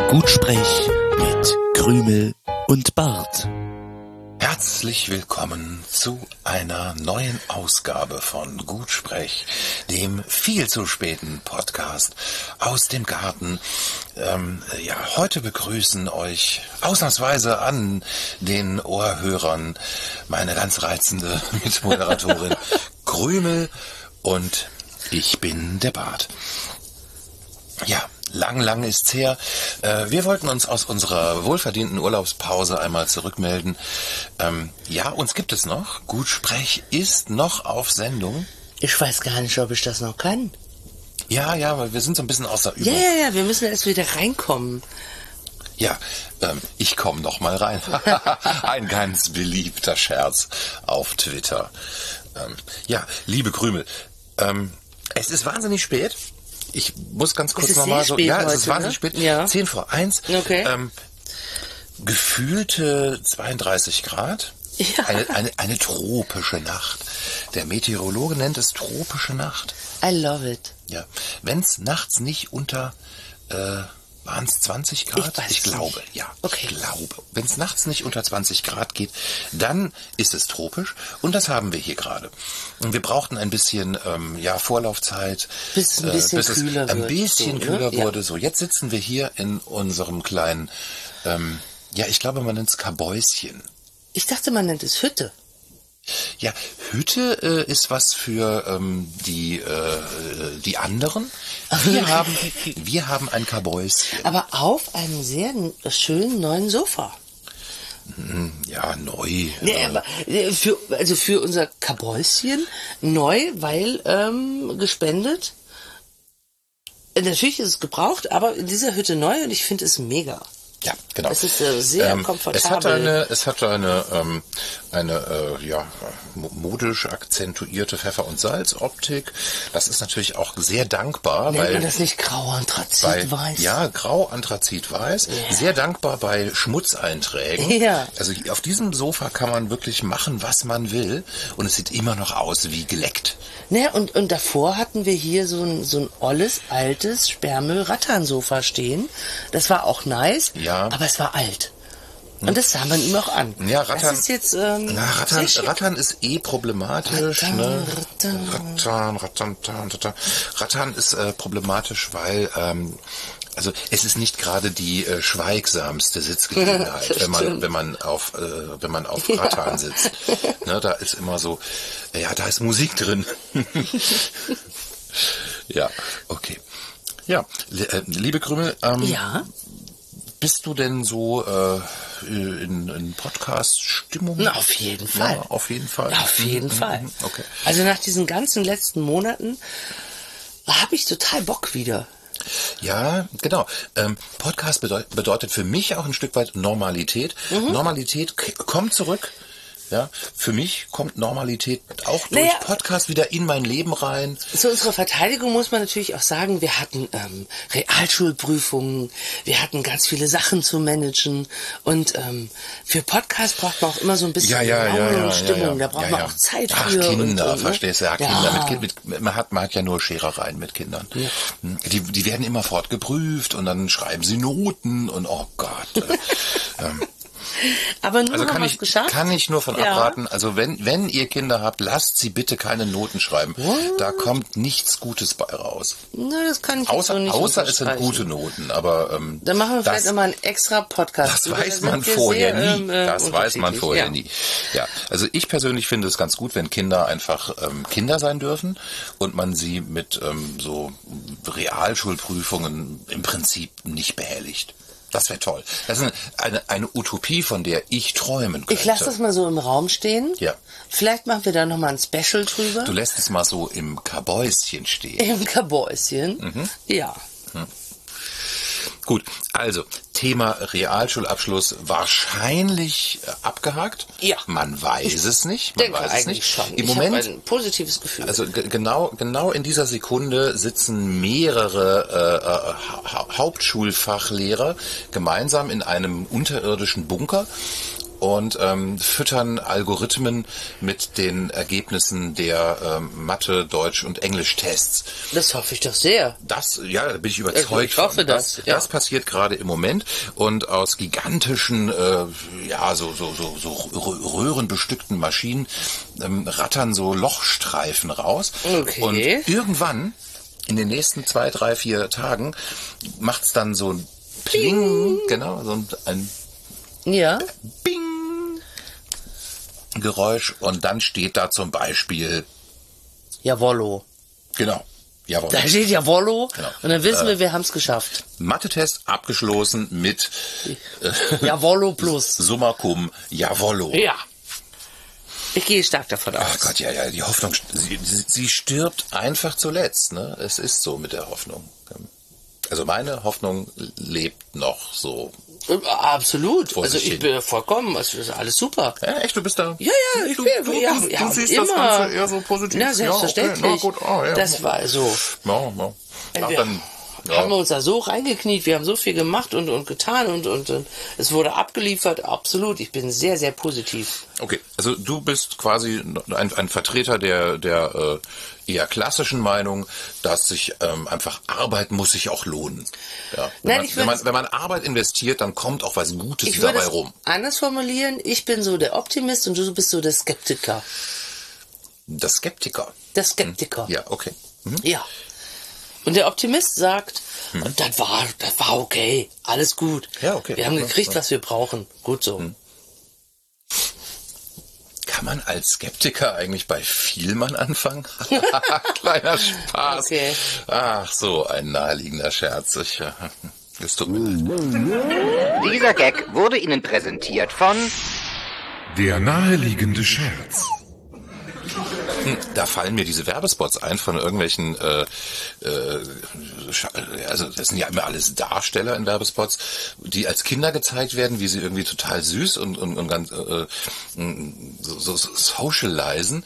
Gutsprech mit Krümel und Bart. Herzlich willkommen zu einer neuen Ausgabe von Gutsprech, dem viel zu späten Podcast aus dem Garten. Heute begrüßen euch ausnahmsweise an den Ohrhörern meine ganz reizende Mitmoderatorin Krümel und ich bin der Bart. Ja, lang ist's her. Wir wollten uns aus unserer wohlverdienten Urlaubspause einmal zurückmelden. Uns gibt es noch. Gutsprech ist noch auf Sendung. Ich weiß gar nicht, ob ich das noch kann. Ja, weil wir sind so ein bisschen außer Übung. Ja, wir müssen erst wieder reinkommen. Ja, ich komme noch mal rein. Ein ganz beliebter Scherz auf Twitter. Liebe Krümel, es ist wahnsinnig spät. Ich muss ganz kurz nochmal so... Ja, es ist wahnsinnig spät. Ja. 10:01. Okay. Gefühlte 32 Grad. Ja. Eine tropische Nacht. Der Meteorologe nennt es tropische Nacht. I love it. Ja. Wenn es nachts nicht unter... waren es 20 Grad? Ich glaube, nicht. ja. Okay. Ich glaube. Wenn es nachts nicht unter 20 Grad geht, dann ist es tropisch. Und das haben wir hier gerade. Und wir brauchten ein bisschen Vorlaufzeit. Bis es ein bisschen kühler wird. Ein wird. bisschen so, kühler ne? wurde. So, jetzt sitzen wir hier in unserem kleinen, ich glaube, man nennt es Kabäuschen. Ich dachte, man nennt es Hütte. Ja, Hütte ist was für die anderen. Wir haben ein Kabäuschen. Aber auf einem sehr schönen neuen Sofa. Ja, neu. Nee, aber für unser Kabäuschen neu, weil gespendet. Natürlich ist es gebraucht, aber in dieser Hütte neu und ich finde es mega. Ja, genau. Es ist sehr komfortabel. Es hat eine modisch akzentuierte Pfeffer- und Salzoptik. Das ist natürlich auch sehr dankbar. Nennt man das nicht grau-anthrazit-weiß? Ja, grau-anthrazit-weiß. Ja. Sehr dankbar bei Schmutzeinträgen. Ja. Also auf diesem Sofa kann man wirklich machen, was man will. Und es sieht immer noch aus wie geleckt. Ne, und davor hatten wir hier so ein olles, altes Sperrmüll-Rattan-Sofa stehen. Das war auch nice, ja. Aber es war alt. Und das sah man ihm auch an. Ja, Rattan, das ist jetzt, Rattan ist problematisch. Rattan ist problematisch, weil es ist nicht gerade die schweigsamste Sitzgelegenheit, wenn man auf Rattan sitzt. Ne, da ist immer so, da ist Musik drin. Ja, okay. Ja, liebe Krümel, bist du denn so in Podcast-Stimmung? Na, auf jeden Fall. Ja, auf jeden Fall. Ja, auf jeden Fall. Okay. Also nach diesen ganzen letzten Monaten habe ich total Bock wieder. Ja, genau. Podcast bedeutet für mich auch ein Stück weit Normalität. Normalität kommt zurück. Ja, für mich kommt Normalität auch durch Podcast wieder in mein Leben rein. Zu unserer Verteidigung muss man natürlich auch sagen, wir hatten Realschulprüfungen, wir hatten ganz viele Sachen zu managen und für Podcast braucht man auch immer so ein bisschen Laune und Stimmung. Da braucht man auch Zeit für. Kinder, verstehst du? Ja, Kinder. Man hat ja nur Scherereien mit Kindern. Ja. Die werden immer fortgeprüft und dann schreiben sie Noten und oh Gott. Aber nur haben wir es geschafft. Kann ich nur von abraten. Also wenn ihr Kinder habt, lasst sie bitte keine Noten schreiben. Da kommt nichts Gutes bei raus. Na, das kann ich außer, so nicht außer es sind gute Noten, aber dann machen wir vielleicht immer einen extra Podcast. Das weiß man vorher nie. Das weiß man vorher nie. Ja, also ich persönlich finde es ganz gut, wenn Kinder einfach Kinder sein dürfen und man sie mit so Realschulprüfungen im Prinzip nicht behelligt. Das wäre toll. Das ist eine Utopie, von der ich träumen könnte. Ich lasse das mal so im Raum stehen. Ja. Vielleicht machen wir da nochmal ein Special drüber. Du lässt es mal so im Kabäuschen stehen. Im Kabäuschen? Ja. Gut, also Thema Realschulabschluss wahrscheinlich abgehakt. Ja. Man weiß es nicht. Man weiß es nicht. Schon. Im Moment habe ein positives Gefühl. Also genau in dieser Sekunde sitzen mehrere Hauptschulfachlehrer gemeinsam in einem unterirdischen Bunker und füttern Algorithmen mit den Ergebnissen der Mathe-, Deutsch- und Englisch-Tests. Das hoffe ich doch sehr. Da bin ich überzeugt. Ich hoffe das. Das passiert gerade im Moment und aus gigantischen, so röhrenbestückten Maschinen rattern so Lochstreifen raus. Okay. Und irgendwann, in den nächsten 2, 3, 4 Tagen, macht's dann so ein Pling, genau, so ein Bing Geräusch und dann steht da zum Beispiel Jawollo. Genau. Jawollo. Da steht Jawollo Genau. Und dann wissen wir haben es geschafft. Mathe-Test abgeschlossen mit Jawollo plus. Summa cum Jawollo. Ja. Ich gehe stark davon aus. Ach Gott, ja, die Hoffnung, sie stirbt einfach zuletzt, ne? Es ist so mit der Hoffnung. Also meine Hoffnung lebt noch so. Absolut. Also ich bin vollkommen, also das ist alles super. Ja, echt, du bist da? Ja, ich bin. Du siehst immer. Das Ganze eher so positiv. Na, selbstverständlich. Ja, okay. Na, gut. Das war so. Ja. Haben wir uns da so reingekniet, wir haben so viel gemacht und getan und es wurde abgeliefert, absolut. Ich bin sehr, sehr positiv. Okay, also du bist quasi ein Vertreter der eher klassischen Meinung, dass sich einfach Arbeit muss sich auch lohnen. Ja, wenn man Arbeit investiert, dann kommt auch was Gutes dabei rum. Anders formulieren, ich bin so der Optimist und du bist so der Skeptiker. Der Skeptiker? Der Skeptiker. Ja, okay. Ja. Und der Optimist sagt, das war okay, alles gut. Ja, okay. Wir haben gekriegt, was wir brauchen. Gut so. Kann man als Skeptiker eigentlich bei Vielmann anfangen? Kleiner Spaß. Okay. Ach, so ein naheliegender Scherz. Es tut mir leid. Dieser Gag wurde Ihnen präsentiert von Der naheliegende Scherz. Da fallen mir diese Werbespots ein von irgendwelchen, also das sind ja immer alles Darsteller in Werbespots, die als Kinder gezeigt werden, wie sie irgendwie total süß und ganz so socialisen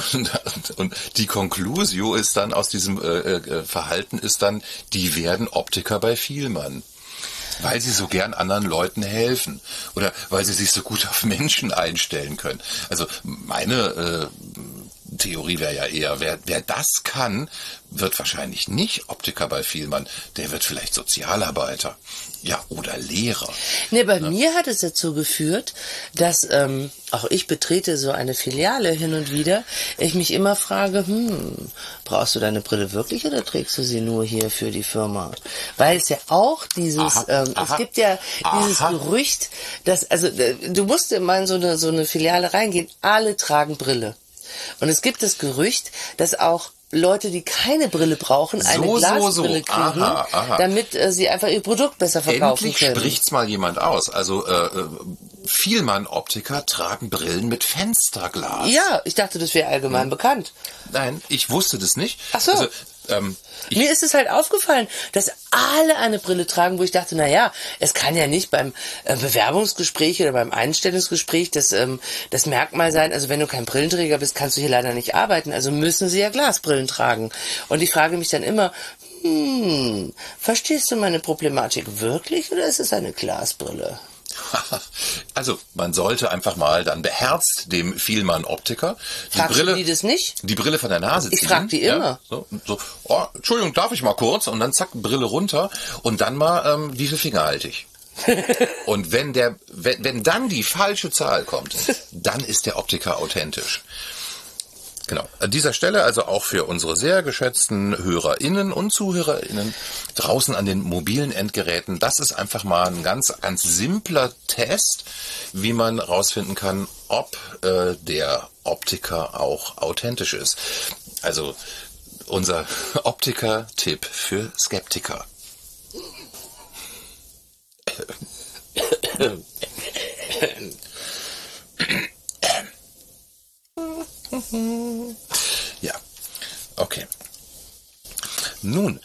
und die Conclusio ist dann aus diesem Verhalten ist dann, die werden Optiker bei Vielmann. Weil sie so gern anderen Leuten helfen oder weil sie sich so gut auf Menschen einstellen können. Also meine Theorie wäre ja eher, wer das kann, wird wahrscheinlich nicht Optiker bei Vielmann, der wird vielleicht Sozialarbeiter, ja, oder Lehrer. Nee, bei mir hat es dazu geführt, dass auch ich betrete so eine Filiale hin und wieder, ich mich immer frage, brauchst du deine Brille wirklich oder trägst du sie nur hier für die Firma? Weil es ja auch dieses, es gibt ja dieses Gerücht, dass, also du musst immer in so eine Filiale reingehen, alle tragen Brille. Und es gibt das Gerücht, dass auch Leute, die keine Brille brauchen, eine Glasbrille kriegen, damit sie einfach ihr Produkt besser verkaufen können. Endlich spricht's mal jemand aus. Also Vielmann-Optiker tragen Brillen mit Fensterglas. Ja, ich dachte, das wäre allgemein bekannt. Nein, ich wusste das nicht. Ach so. Also, mir ist es halt aufgefallen, dass alle eine Brille tragen, wo ich dachte, naja, es kann ja nicht beim Bewerbungsgespräch oder beim Einstellungsgespräch das Merkmal sein, also wenn du kein Brillenträger bist, kannst du hier leider nicht arbeiten, also müssen sie ja Glasbrillen tragen. Und ich frage mich dann immer, verstehst du meine Problematik wirklich oder ist es eine Glasbrille? Also, man sollte einfach mal dann beherzt dem Vielmann-Optiker die das nicht? Die Brille von der Nase ziehen. Ich frage die immer. Ja, so, Entschuldigung, darf ich mal kurz? Und dann zack, Brille runter und dann mal, wie viel Finger halte ich? Und wenn dann die falsche Zahl kommt, dann ist der Optiker authentisch. Genau. An dieser Stelle also auch für unsere sehr geschätzten HörerInnen und ZuhörerInnen draußen an den mobilen Endgeräten. Das ist einfach mal ein ganz, ganz simpler Test, wie man rausfinden kann, ob der Optiker auch authentisch ist. Also unser Optiker-Tipp für Skeptiker. Ja, okay. Nun,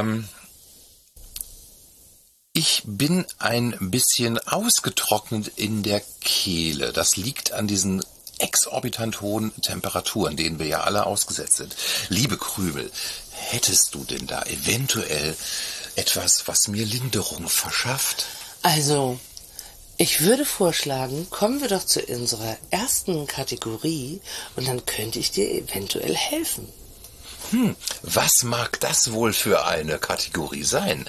ich bin ein bisschen ausgetrocknet in der Kehle. Das liegt an diesen exorbitant hohen Temperaturen, denen wir ja alle ausgesetzt sind. Liebe Krümel, hättest du denn da eventuell etwas, was mir Linderung verschafft? Also, Ich würde vorschlagen, kommen wir doch zu unserer ersten Kategorie und dann könnte ich dir eventuell helfen. Was mag das wohl für eine Kategorie sein?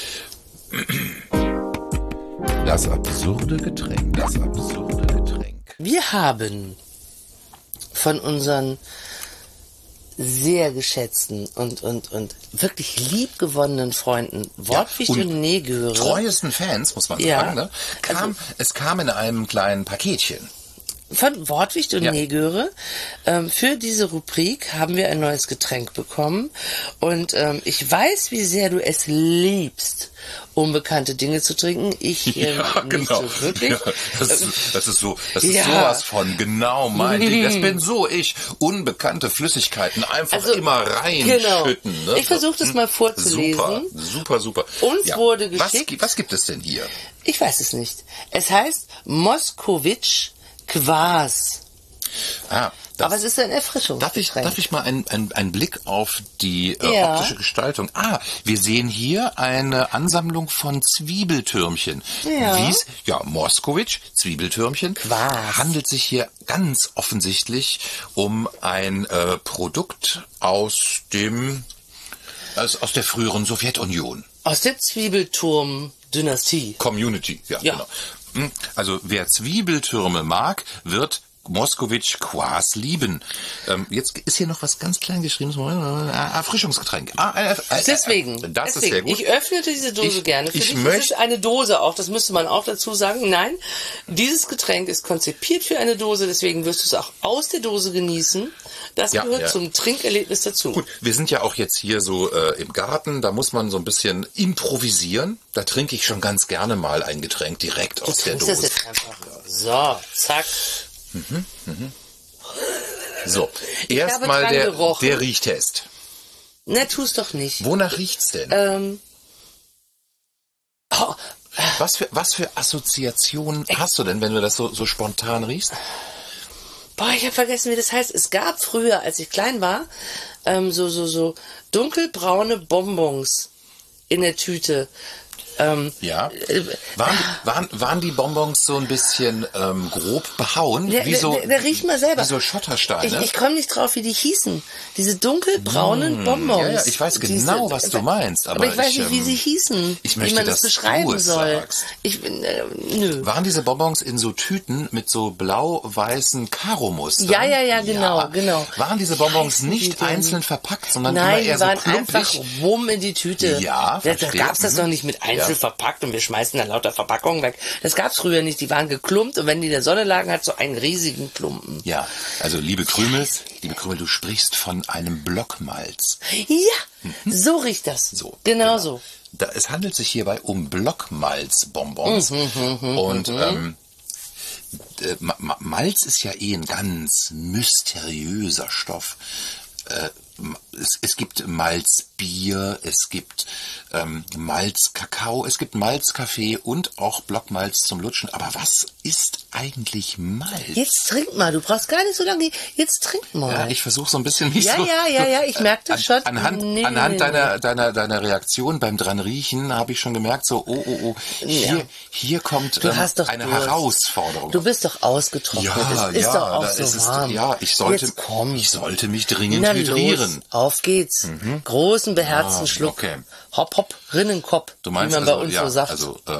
Das absurde Getränk. Das absurde Getränk. Wir haben von unseren sehr geschätzten und wirklich liebgewonnenen Freunden Wortwicht und Negöre. Treuesten Fans, muss man sagen, ne? Es kam in einem kleinen Paketchen. Von Wortwicht und Negöre. Für diese Rubrik haben wir ein neues Getränk bekommen. Und ich weiß, wie sehr du es liebst, unbekannte Dinge zu trinken. Ich nicht so wirklich. Ja, das ist sowas von genau mein Ding. Das bin so ich. Unbekannte Flüssigkeiten einfach immer reinschütten. Genau. Ne? Ich versuche das mal vorzulesen. Super. Uns wurde geschickt. Was gibt es denn hier? Ich weiß es nicht. Es heißt Moskowitsch Quas. Aber es ist ein Erfrischungsgetränk. Darf ich mal einen Blick auf die optische Gestaltung? Wir sehen hier eine Ansammlung von Zwiebeltürmchen. Moskowitsch, Zwiebeltürmchen. Quas. Handelt sich hier ganz offensichtlich um ein Produkt aus der früheren Sowjetunion. Aus der Zwiebelturm-Dynastie. Community, genau. Also wer Zwiebeltürme mag, wird Moskowitsch Quas lieben. Jetzt ist hier noch was ganz klein geschrieben. Erfrischungsgetränk. Deswegen. Ist sehr gut. Ich öffnete diese Dose gerne für dich. Das ist eine Dose auch, das müsste man auch dazu sagen. Nein, dieses Getränk ist konzipiert für eine Dose, deswegen wirst du es auch aus der Dose genießen. Das gehört zum Trinkerlebnis dazu. Gut, wir sind ja auch jetzt hier so im Garten, da muss man so ein bisschen improvisieren. Da trinke ich schon ganz gerne mal ein Getränk direkt aus der Dose. Das jetzt einfach. So, zack. So, erstmal der Riechtest. Na, tu's doch nicht. Wonach riecht's denn? Was für Assoziationen hast du denn, wenn du das so spontan riechst? Ich habe vergessen, wie das heißt. Es gab früher, als ich klein war, so dunkelbraune Bonbons in der Tüte. Waren die Bonbons so ein bisschen grob behauen? Der riecht mal selber. Wie so Schottersteine? Ich komme nicht drauf, wie die hießen. Diese dunkelbraunen Bonbons. Ja, ich weiß genau, was du meinst. Aber ich weiß nicht, wie sie hießen. Ich möchte, wie man das beschreiben soll. Sagst. Nö. Waren diese Bonbons in so Tüten mit so blau-weißen Karomustern? Ja, genau. Waren diese Bonbons nicht einzeln verpackt, sondern immer eher so klumpig? Nein, die waren einfach wumm in die Tüte. Ja, da gab's das noch nicht mit einzeln verpackt und wir schmeißen dann lauter Verpackungen weg. Das gab's früher nicht. Die waren geklumpt und wenn die in der Sonne lagen, hat so einen riesigen Klumpen. Ja, also liebe Krümel, du sprichst von einem Blockmalz. Ja, so riecht das. So, genau so. Es handelt sich hierbei um Blockmalzbonbons. Und Malz ist ja ein ganz mysteriöser Stoff. Es gibt Malzbier, es gibt Malzkakao, es gibt Malzkaffee und auch Blockmalz zum Lutschen. Aber was ist eigentlich Malz? Jetzt trink mal, du brauchst gar nicht so lange. Jetzt trink mal. Ja, ich versuche so ein bisschen mich ich merke das schon. Anhand deiner Reaktion beim dran riechen habe ich schon gemerkt, hier kommt eine Herausforderung. Du bist doch ausgetrocknet. Es ist doch auch so warm. Ich sollte mich dringend hydrieren. Los, auf geht's. Großen, beherzten Schluck. Okay. Hopp, hopp, Rinnenkopf, du meinst, wie man bei uns so sagt.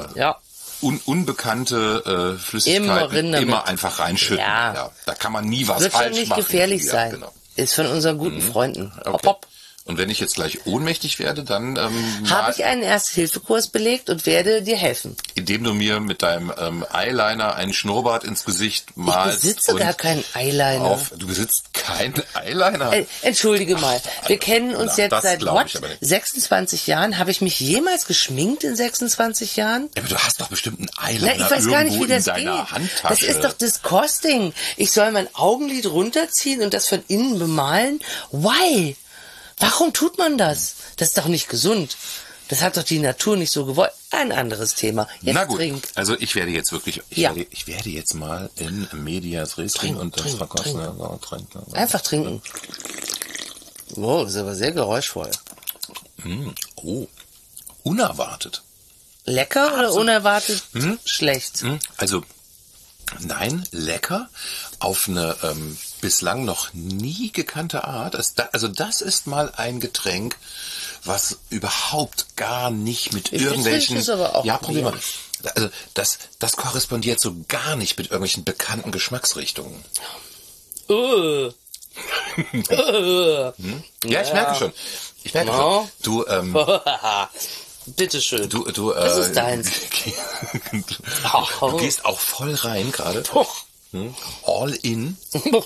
Unbekannte Flüssigkeiten immer einfach reinschütten. Ja, da kann man nie was falsch machen. Wird schon nicht gefährlich sein. Genau. Ist von unseren guten Freunden. Hopp, okay. hopp. Und wenn ich jetzt gleich ohnmächtig werde, dann habe ich einen Erste-Hilfe-Kurs belegt und werde dir helfen. Indem du mir mit deinem Eyeliner einen Schnurrbart ins Gesicht malst. Ich besitze gar keinen Eyeliner. Du besitzt keinen Eyeliner? Entschuldige mal, wir kennen uns jetzt seit 26 Jahren. Habe ich mich jemals geschminkt in 26 Jahren? Ja, aber du hast doch bestimmt einen Eyeliner ich weiß gar nicht, wie das geht. Handtasche. Das ist doch disgusting. Ich soll mein Augenlid runterziehen und das von innen bemalen? Why? Warum tut man das? Das ist doch nicht gesund. Das hat doch die Natur nicht so gewollt. Ein anderes Thema. Jetzt na gut, trink. Also ich werde jetzt wirklich, ich werde jetzt mal in medias res und das verkosten. Einfach trinken. Wow, das ist aber sehr geräuschvoll. Oh, unerwartet. Lecker oder unerwartet schlecht? Also, nein, lecker. Auf eine bislang noch nie gekannte Art. Das ist mal ein Getränk, was überhaupt gar nicht mit irgendwelchen... Das aber auch probier mal. Also das korrespondiert so gar nicht mit irgendwelchen bekannten Geschmacksrichtungen. Ja, ich merke schon. No. Du, bitteschön. du, das ist deins. Du gehst auch voll rein gerade. All in.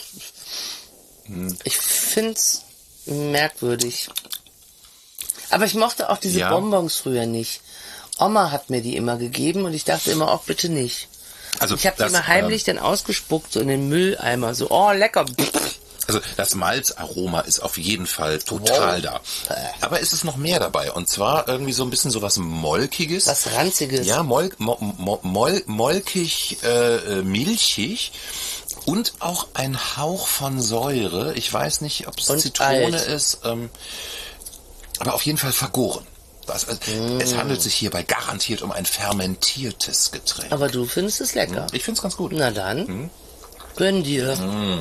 Ich find's merkwürdig. Aber ich mochte auch diese Bonbons früher nicht. Oma hat mir die immer gegeben und ich dachte immer, auch bitte nicht. Also ich habe die immer heimlich dann ausgespuckt, so in den Mülleimer. So, oh, lecker. Also das Malzaroma ist auf jeden Fall total da. Aber es ist noch mehr dabei. Und zwar irgendwie so ein bisschen so was Molkiges. Was Ranziges. Ja, molkig, milchig. Und auch ein Hauch von Säure. Ich weiß nicht, ob es Zitrone ist. Aber auf jeden Fall vergoren. Es handelt sich hierbei garantiert um ein fermentiertes Getränk. Aber du findest es lecker. Ich find's ganz gut. Na dann, gönn dir.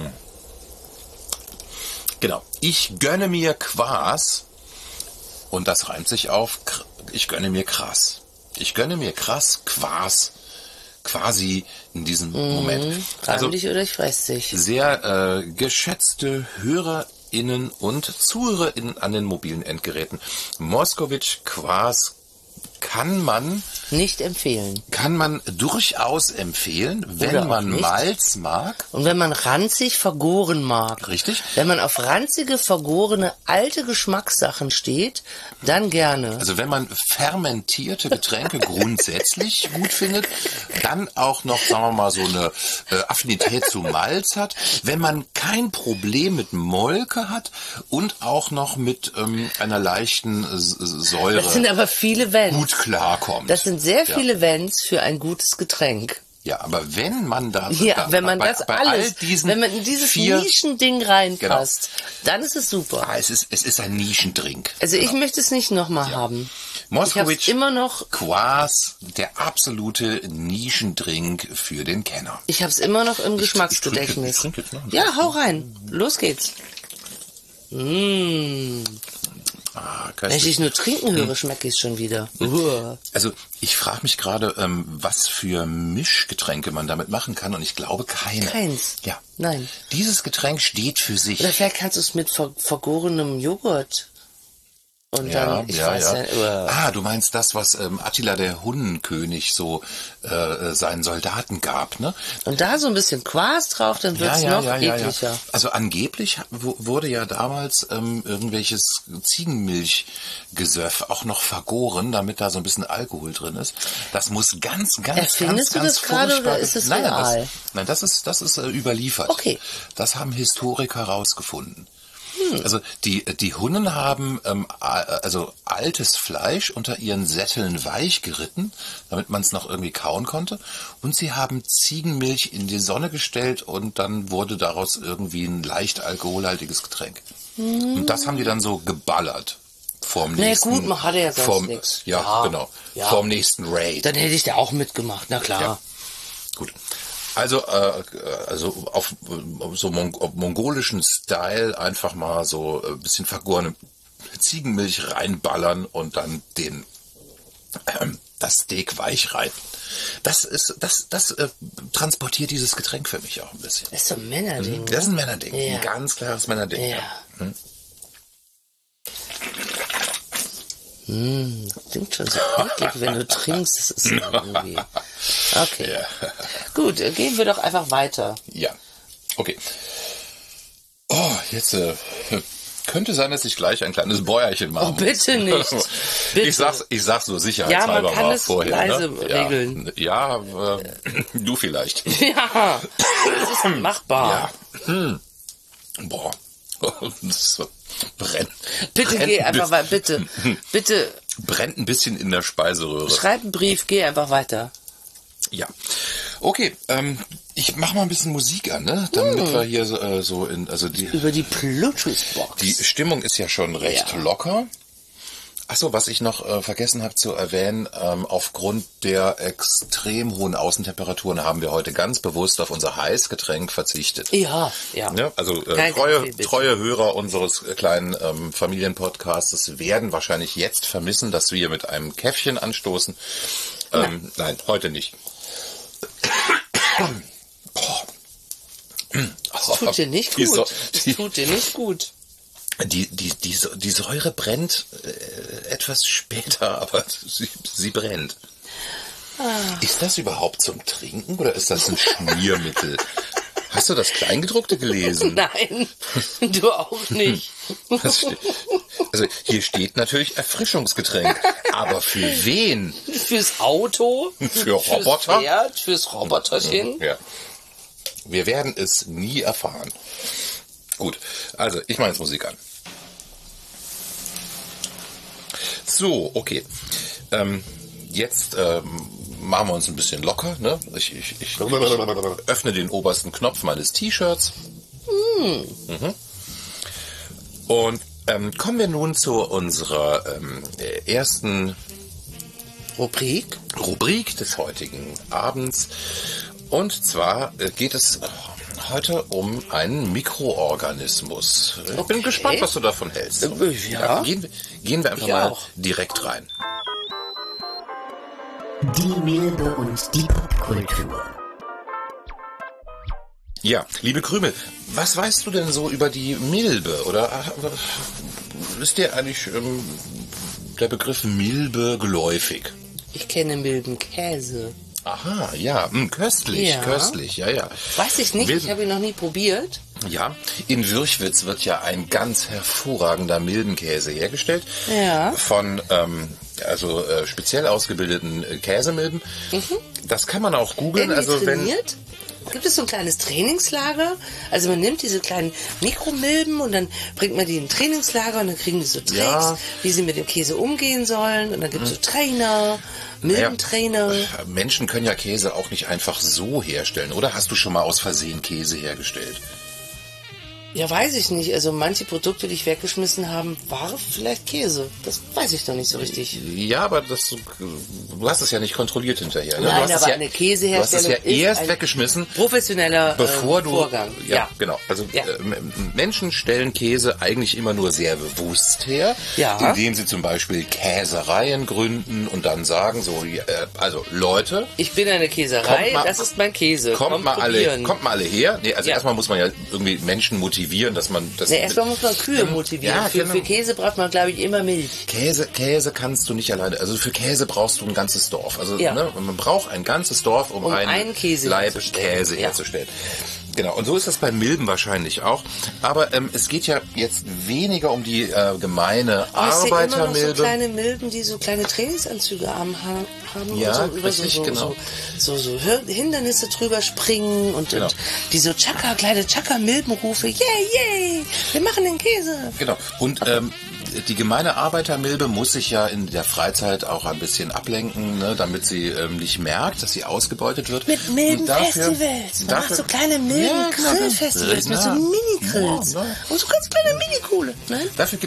Genau. Ich gönne mir Quas. Und das reimt sich auf, ich gönne mir krass. Ich gönne mir krass Quas. Quasi in diesem Moment. Also dich oder ich fress dich. Sehr geschätzte HörerInnen und ZuhörerInnen an den mobilen Endgeräten. Moskowitsch Quas kann man durchaus empfehlen, wenn man Malz mag. Und wenn man ranzig vergoren mag. Richtig. Wenn man auf ranzige, vergorene, alte Geschmackssachen steht, dann gerne. Also wenn man fermentierte Getränke grundsätzlich gut findet, dann auch noch, sagen wir mal, so eine Affinität zu Malz hat. Wenn man kein Problem mit Molke hat und auch noch mit einer leichten Säure. Das sind aber viele Wenns. Gut klarkommt. Das sind sehr viele Wenns für ein gutes Getränk. Ja, aber wenn man da... wenn man wenn man in dieses Nischending reinpasst, dann ist es super. Es ist ein Nischendrink. Also ich möchte es nicht nochmal haben. Moskowitsch immer noch Quas, der absolute Nischendrink für den Kenner. Ich habe es immer noch im Geschmacksgedächtnis. Ich trink jetzt noch. Ja, hau rein. Los geht's. Wenn ich dich nur trinken höre, schmecke ich es schon wieder. Also ich frage mich gerade, was für Mischgetränke man damit machen kann, und ich glaube keine. Keins? Ja. Nein. Dieses Getränk steht für sich. Oder vielleicht kannst du es mit vergorenem Joghurt. Und dann, du meinst das, was Attila der Hunnenkönig so seinen Soldaten gab, ne? Und da so ein bisschen Quas drauf, dann wird's noch ekliger. Ja. Also angeblich wurde ja damals irgendwelches Ziegenmilchgesöff auch noch vergoren, damit da so ein bisschen Alkohol drin ist. Das muss ganz Erfindest du das gerade oder ist es real? Nein, das ist überliefert. Okay. Das haben Historiker rausgefunden. Also die Hunnen haben also altes Fleisch unter ihren Sätteln weich geritten, damit man es noch irgendwie kauen konnte. Und sie haben Ziegenmilch in die Sonne gestellt und dann wurde daraus irgendwie ein leicht alkoholhaltiges Getränk. Und das haben die dann so geballert. Vorm nächsten, gut, man hatte ja sonst nichts. Ja, genau. Ja. Vorm nächsten Raid. Dann hätte ich da auch mitgemacht, na klar. Ja. Gut. Also auf so mongolischen Style einfach mal so ein bisschen vergorene Ziegenmilch reinballern und dann das Steak weich reiten. Das transportiert dieses Getränk für mich auch ein bisschen. Das ist so ein Männerding. Das ist ein Männerding. Ja. Ein ganz klares Männerding. Ja. Klingt schon so eklig, wenn du trinkst. Das ist irgendwie... Okay. Ja. Gut, gehen wir doch einfach weiter. Ja. Okay. Oh, jetzt könnte sein, dass ich gleich ein kleines Bäuerchen mache. Oh, bitte nicht. Bitte. Ich sag's so sicherheitshalber ja, man kann mal es vorher. leise ne? regeln. Ja, du vielleicht. Ja, das ist machbar. Ja. Boah. Das brennt. Bitte geh einfach weiter. Bitte. Brennt ein bisschen in der Speiseröhre. Schreib einen Brief, geh einfach weiter. Ja. Okay, ich mach mal ein bisschen Musik an, ne? Damit wir hier über die Bluetooth-Box. Die Stimmung ist ja schon recht locker. Achso, was ich noch vergessen habe zu erwähnen, aufgrund der extrem hohen Außentemperaturen haben wir heute ganz bewusst auf unser Heißgetränk verzichtet. Ja. Also Kein treue Kaffee, bitte. Hörer unseres kleinen Familienpodcasts werden wahrscheinlich jetzt vermissen, dass wir mit einem Käffchen anstoßen. Nein, heute nicht. Das tut dir nicht gut. Das tut dir nicht gut. Die Säure brennt etwas später, aber sie brennt. Ist das überhaupt zum Trinken oder ist das ein Schmiermittel? Hast du das Kleingedruckte gelesen? Nein, du auch nicht. Also hier steht natürlich Erfrischungsgetränk, aber für wen? Fürs Auto? Für Roboter? Fürs Pferd? Fürs Roboterchen? Ja. Wir werden es nie erfahren. Gut, also ich mache jetzt Musik an. So, okay. Jetzt machen wir uns ein bisschen locker. Ne? Ich öffne den obersten Knopf meines T-Shirts. Mhm. Und kommen wir nun zu unserer ersten Rubrik des heutigen Abends. Und zwar geht es heute um einen Mikroorganismus. Ich bin gespannt, was du davon hältst. Ja. Gehen wir einfach mal direkt rein. Die Milbe und die Popkultur. Ja, liebe Krümel, was weißt du denn so über die Milbe? Oder ist dir eigentlich der Begriff Milbe geläufig? Ich kenne Milbenkäse. Aha, ja, köstlich, ja. Weiß ich nicht, ich habe ihn noch nie probiert. Ja, in Würchwitz wird ja ein ganz hervorragender Milbenkäse hergestellt. Ja. Von speziell ausgebildeten Käsemilben. Mhm. Das kann man auch googeln. Also trainiert? Gibt es so ein kleines Trainingslager? Also man nimmt diese kleinen Mikromilben und dann bringt man die in ein Trainingslager und dann kriegen die so Tricks, wie sie mit dem Käse umgehen sollen. Und dann gibt es so Trainer, Milbentrainer. Ja, Menschen können ja Käse auch nicht einfach so herstellen, oder? Hast du schon mal aus Versehen Käse hergestellt? Ja, weiß ich nicht. Also manche Produkte, die ich weggeschmissen habe, waren vielleicht Käse. Das weiß ich doch nicht so richtig. Ja, aber du hast es ja nicht kontrolliert hinterher. Ne? Nein, aber eine Käseherstellung du hast es ja erst weggeschmissen, professioneller Vorgang. Ja, genau. Also Menschen stellen Käse eigentlich immer nur sehr bewusst her, indem sie zum Beispiel Käsereien gründen und dann sagen so, also Leute, ich bin eine Käserei, das ist mein Käse. Kommt mal alle her. Nee, also erstmal muss man ja irgendwie Menschen motivieren, dass man das... Nee, erstmal muss man Kühe motivieren. Ja, für Käse braucht man, glaube ich, immer Milch. Käse kannst du nicht alleine... Also für Käse brauchst du ein ganzes Dorf. Also man braucht ein ganzes Dorf, um einen Laib Käse herzustellen. Genau, und so ist das bei Milben wahrscheinlich auch. Aber es geht ja jetzt weniger um die gemeine Arbeitermilbe. Ich sehe immer noch so kleine Milben, die so kleine Trainingsanzüge haben ja, und so über genau. so Hindernisse drüber springen und die so kleine Chaka-Milbenrufe. Yay, wir machen den Käse. Genau, und die gemeine Arbeitermilbe muss sich ja in der Freizeit auch ein bisschen ablenken, ne, damit sie nicht merkt, dass sie ausgebeutet wird. Mit Milbenfestivals. Man macht so kleine Milben-Grillfestivals mit so Mini-Grills. Und so ganz kleine Mini-Kohle. Dafür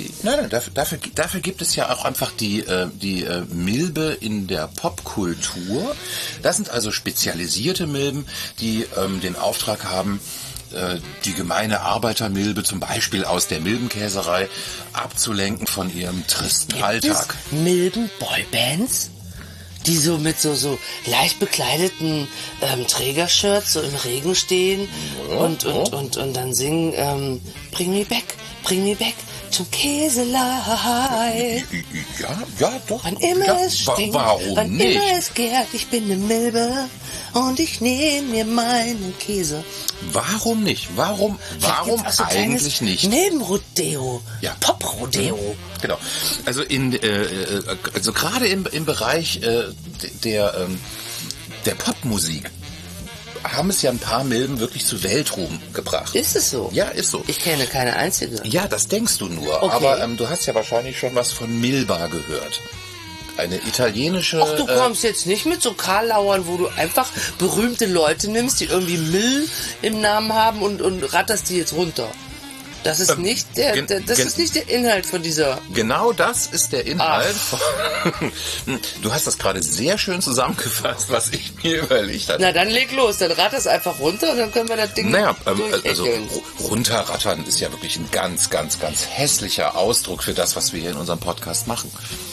gibt es ja auch einfach die Milbe in der Popkultur. Das sind also spezialisierte Milben, die den Auftrag haben, die gemeine Arbeitermilbe zum Beispiel aus der Milbenkäserei abzulenken von ihrem tristen Alltag. Milben-Boybands, die so mit so leicht bekleideten Trägershirts so im Regen stehen und dann singen Bring me back zum Käselei. Ja, doch. Wann immer es stinkt, wann immer es gärt, ich bin eine Milbe und ich nehme mir meinen Käse. Warum nicht? Warum eigentlich nicht? Milbenrodeo. Ja. Poprodeo. Genau. Also also gerade im Bereich der Popmusik haben es ja ein paar Milben wirklich zu Weltruhm gebracht. Ist es so? Ja, ist so. Ich kenne keine einzige. Ja, das denkst du nur. Okay. Aber du hast ja wahrscheinlich schon was von Milba gehört. Eine italienische... Ach, du kommst jetzt nicht mit so Karlauern, wo du einfach berühmte Leute nimmst, die irgendwie Mill im Namen haben und ratterst die jetzt runter. Das ist nicht der Inhalt von dieser... Genau das ist der Inhalt. Du hast das gerade sehr schön zusammengefasst, was ich mir überlegt hatte. Na, dann leg los. Dann rat es einfach runter und dann können wir das Ding also runterrattern ist ja wirklich ein ganz, ganz, ganz hässlicher Ausdruck für das, was wir hier in unserem Podcast machen.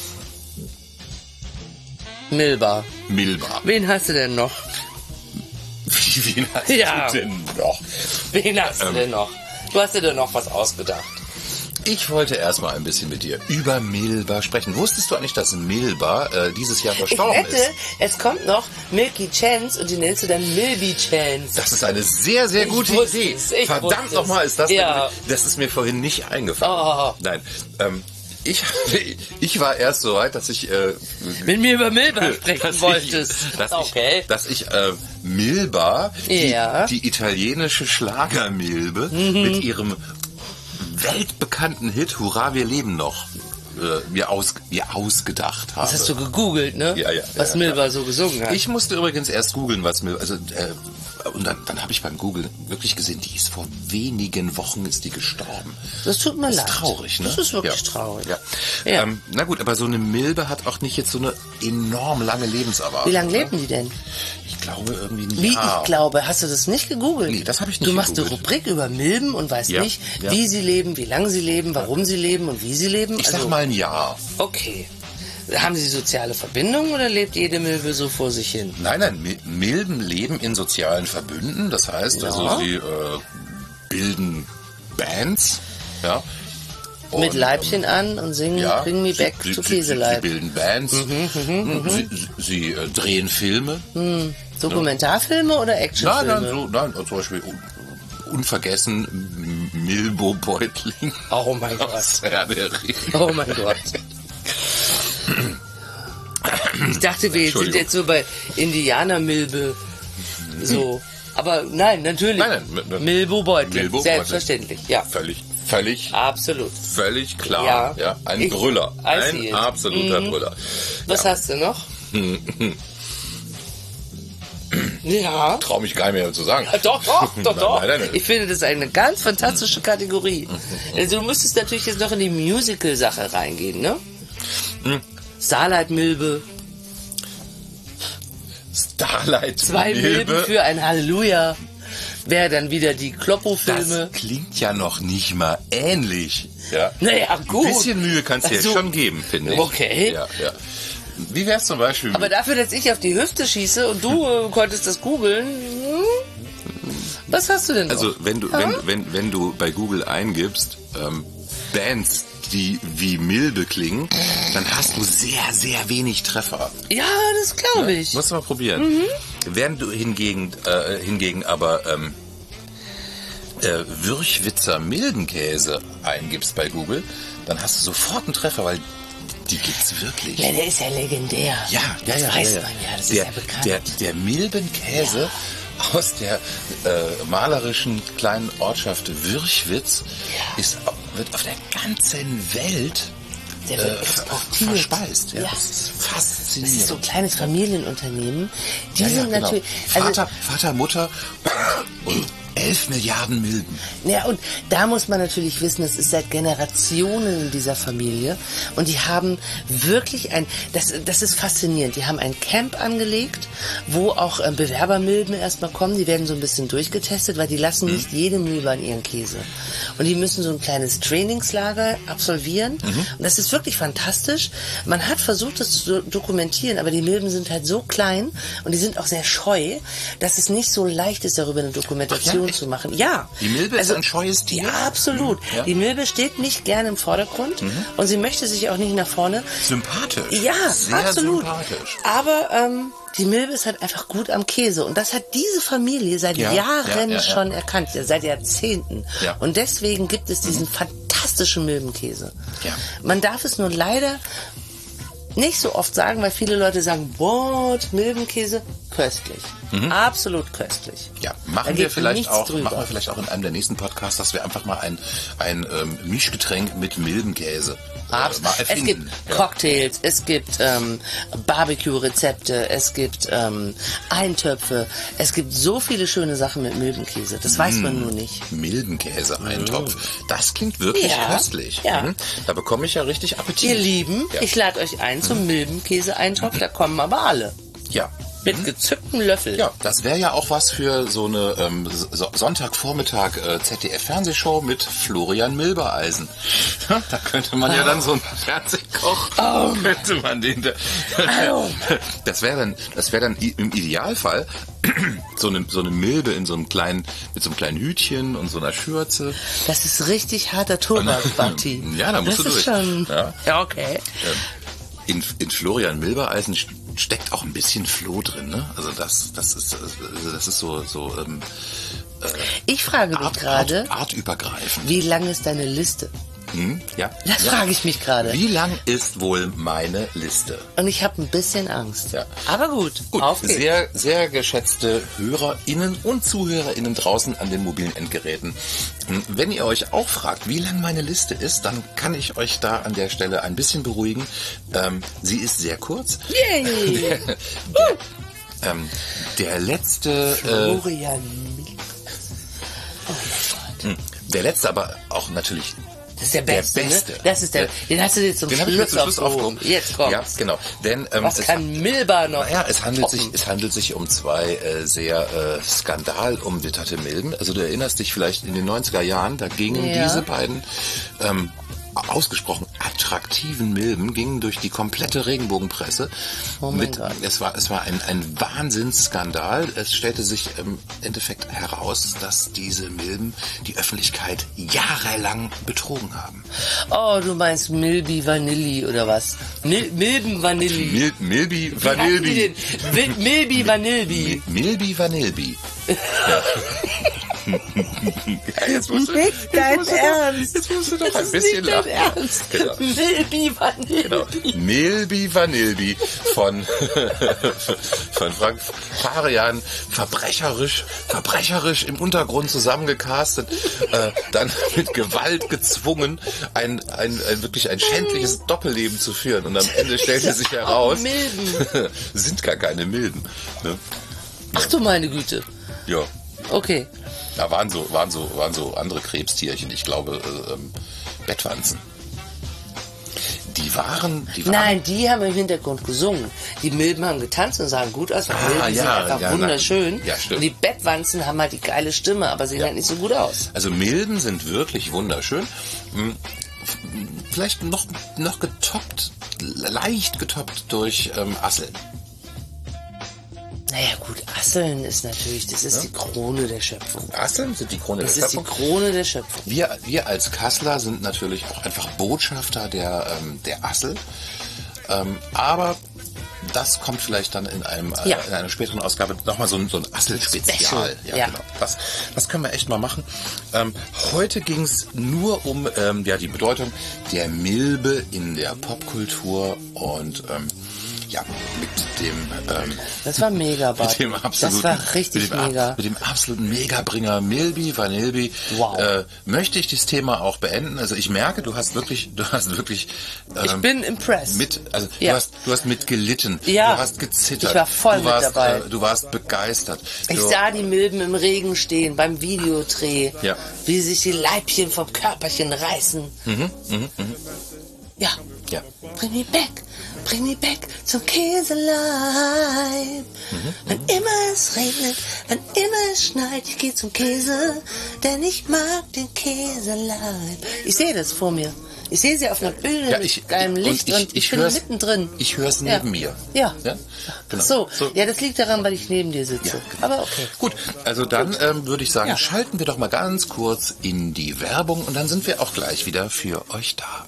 Milba. Wen hast du denn noch? Wen hast du denn noch? Wen hast du denn noch? Du hast dir doch noch was ausgedacht. Ich wollte erstmal ein bisschen mit dir über Milba sprechen. Wusstest du eigentlich, dass Milba dieses Jahr verstorben ist? Es kommt noch Milky Chance und die nennst du dann Milby Chance. Das ist eine sehr, sehr gute Idee. Verdammt nochmal, ist das... Ja. Das ist mir vorhin nicht eingefallen. Oh. Nein, ich war erst so weit, dass ich... mit mir über Milba sprechen wolltest. Dass ich Milba, die italienische Schlagermilbe, mit ihrem weltbekannten Hit Hurra, wir leben noch, mir ausgedacht habe. Das hast du gegoogelt, ne? Ja. Was Milba so gesungen hat. Ich musste übrigens erst googeln, was Milba... und dann habe ich beim Googlen wirklich gesehen, die ist vor wenigen Wochen ist die gestorben. Das tut mir leid. Das ist traurig, ne? Das ist wirklich traurig. Ja. Na gut, aber so eine Milbe hat auch nicht jetzt so eine enorm lange Lebenserwartung. Wie lange leben die denn? Ich glaube irgendwie ein Jahr. Wie ich glaube? Hast du das nicht gegoogelt? Nee, das habe ich nicht gegoogelt. Du machst gegoogelt. eine Rubrik über Milben und weißt nicht, wie sie leben, wie lange sie leben, warum sie leben und wie sie leben? Ich sag mal ein Jahr. Okay. Haben sie soziale Verbindungen oder lebt jede Milbe so vor sich hin? Nein, Milben leben in sozialen Verbünden. Das heißt, also sie bilden Bands, ja. Mit Leibchen an und singen Bring Me Back to Käseleib. Sie bilden Bands, sie drehen Filme. Dokumentarfilme oder Actionfilme? Nein, zum Beispiel unvergessen Milbo Beutling. Oh mein Gott. Oh mein Gott. Ich dachte, wir sind jetzt so bei Indianermilbe so. Aber nein, natürlich. Nein. Milbo Beutling, selbstverständlich. Ja. Völlig. Absolut. Völlig klar. Ja. Ein Brüller. Ein absoluter Brüller. Was hast du noch? Ja. Trau mich gar nicht mehr zu sagen. Doch. Nein. Ich finde, das ist eine ganz fantastische Kategorie. Also du müsstest natürlich jetzt noch in die Musical-Sache reingehen, ne? Starlight Milbe. Zwei Milben für ein Halleluja. Wäre dann wieder die Kloppo-Filme. Das klingt ja noch nicht mal ähnlich. Ja. Naja, gut. Ein bisschen Mühe kannst du dir schon geben, finde ich. Okay. Ja. Wie wär's zum Beispiel? Aber dafür, dass ich auf die Hüfte schieße und du konntest das googeln, was hast du denn noch? Also, wenn du bei Google eingibst, Bands, die wie Milbe klingen, dann hast du sehr, sehr wenig Treffer. Ja, das glaube ich. Musst du mal probieren. Während du hingegen aber Würchwitzer Milbenkäse eingibst bei Google, dann hast du sofort einen Treffer, weil die gibt's wirklich. Ja, der ist ja legendär. Ja. Das weiß man ja, das ist ja bekannt. Der Milbenkäse aus der malerischen kleinen Ortschaft Würchwitz wird auf der ganzen Welt verspeist. Ja, das ist faszinierend. Das ist so ein kleines Familienunternehmen. Die sind natürlich... Vater, Mutter und 11 Milliarden Milben. Ja, und da muss man natürlich wissen, es ist seit Generationen in dieser Familie und die haben wirklich das ist faszinierend, die haben ein Camp angelegt, wo auch Bewerbermilben erstmal kommen, die werden so ein bisschen durchgetestet, weil die lassen nicht jede Milbe an ihren Käse. Und die müssen so ein kleines Trainingslager absolvieren und das ist wirklich fantastisch. Man hat versucht, das zu dokumentieren, aber die Milben sind halt so klein und die sind auch sehr scheu, dass es nicht so leicht ist, darüber eine Dokumentation zu machen. Ja. Die Milbe ist ein scheues Tier? Ja, absolut. Ja. Die Milbe steht nicht gerne im Vordergrund und sie möchte sich auch nicht nach vorne. Sympathisch. Ja, sehr absolut. Sympathisch. Aber die Milbe ist halt einfach gut am Käse und das hat diese Familie seit Jahren schon erkannt, seit Jahrzehnten. Ja. Und deswegen gibt es diesen fantastischen Milbenkäse. Ja. Man darf es nur leider nicht so oft sagen, weil viele Leute sagen, what, Milbenkäse? köstlich. Absolut köstlich. Ja, Da machen wir geht vielleicht nichts auch drüber. in einem der nächsten Podcasts, dass wir einfach mal ein Mischgetränk mit Milbenkäse mal Es erfinden. gibt Cocktails, es gibt Barbecue-Rezepte, es gibt Eintöpfe, es gibt so viele schöne Sachen mit Milbenkäse. Das weiß man nur nicht. Milbenkäse-Eintopf. Das klingt wirklich Ja, köstlich. ja. Da bekomme ich ja richtig Appetit. Ihr Lieben, Ja. ich lade euch ein zum Milbenkäse-Eintopf, da kommen aber alle. Ja. Mit gezücktem Löffel. Ja, das wäre ja auch was für so eine Sonntagvormittag ZDF-Fernsehshow mit Florian Milbereisen. Da könnte man ja dann so einen Fernsehkoch, könnte man den da, das wäre dann im Idealfall so eine Milbe in mit so einem kleinen Hütchen und so einer Schürze. Das ist richtig harter Tobak, Batti. Ja, da musst das du ist durch. Schon, Ja. ja, okay. In Florian Milbereisen steckt auch ein bisschen Floh drin, ne? Also das ist so Ich frage mich gerade, artübergreifend. wie lang ist deine Liste? Ja. Das frage ich mich gerade. Wie lang ist wohl meine Liste? Und ich habe ein bisschen Angst. Ja. Aber gut, auf geht's. Sehr, sehr geschätzte HörerInnen und ZuhörerInnen draußen an den mobilen Endgeräten. Wenn ihr euch auch fragt, wie lang meine Liste ist, dann kann ich euch da an der Stelle ein bisschen beruhigen. Sie ist sehr kurz. Yay! Der letzte... Florian. der letzte aber auch natürlich... Das ist der Beste, Der Beste. Ne? Das ist den hast du jetzt zum Den habe ich mir Schluss zum Schluss aufgehoben. Jetzt kommt's. Ja, genau. Denn, Was kann Milba noch? Naja, es handelt toppen? sich um zwei sehr skandalumwitterte Milben. Also du erinnerst dich vielleicht in den 90er Jahren, da gingen diese beiden ausgesprochen attraktiven Milben gingen durch die komplette Regenbogenpresse. Es war ein Wahnsinnsskandal. Es stellte sich im Endeffekt heraus, dass diese Milben die Öffentlichkeit jahrelang betrogen haben. Oh, du meinst Milbi Vanilli oder was? Milben Vanilli. Milbi Wie heißen die Vanilbi. denn? Milbi Vanilbi. Milbi Vanilbi. Ja. Ja, jetzt musst du doch ein bisschen lachen. Genau. Milbi Vanilbi. Genau. Milbi Vanilbi von Frank Farian verbrecherisch im Untergrund zusammengecastet, dann mit Gewalt gezwungen, wirklich ein schändliches Doppelleben zu führen. Und am Ende stellte sich heraus, Milben. sind gar keine Milben. Ne? Ach du meine Güte. Ja. Okay. Da waren so andere Krebstierchen, ich glaube Bettwanzen. Die waren... Nein, die haben im Hintergrund gesungen. Die Milben haben getanzt und sahen gut aus. Die Milben sind einfach wunderschön. Ja, stimmt. Und die Bettwanzen haben halt die geile Stimme, aber sehen halt nicht so gut aus. Also Milben sind wirklich wunderschön. Vielleicht noch getoppt, leicht getoppt durch Asseln. Naja gut, Asseln ist natürlich, das ist die Krone der Schöpfung. Asseln sind die Krone Das der ist die Schöpfung. Krone der Schöpfung. Wir als Kasseler sind natürlich auch einfach Botschafter der Assel. Aber das kommt vielleicht dann in einer späteren Ausgabe nochmal so ein Assel-Spezial. Ja. Genau. Das können wir echt mal machen. Heute ging es nur um die Bedeutung der Milbe in der Popkultur und mit dem Das war mega, Bart. Das war richtig mega. Mit dem absoluten Megabringer Milbi Vanilbi möchte ich das Thema auch beenden. Also ich merke, du hast wirklich ich bin impressed. Du hast mitgelitten. Ja. Du hast gezittert. Ich war voll mit dabei. Du warst begeistert. Ich sah die Milben im Regen stehen beim Videodreh, wie sich die Leibchen vom Körperchen reißen. Ja. Bring me back zum Käseleib. Wenn immer es regnet, wenn immer es schneit, ich gehe zum Käse, denn ich mag den Käseleib. Ich sehe das vor mir. Ich sehe sie auf einer Bühne mit geilem Licht und ich bin mittendrin. Ich höre es neben mir. Ja. Genau. So, ja, das liegt daran, weil ich neben dir sitze. Ja, genau. Aber okay. Gut, also dann würde ich sagen, schalten wir doch mal ganz kurz in die Werbung und dann sind wir auch gleich wieder für euch da.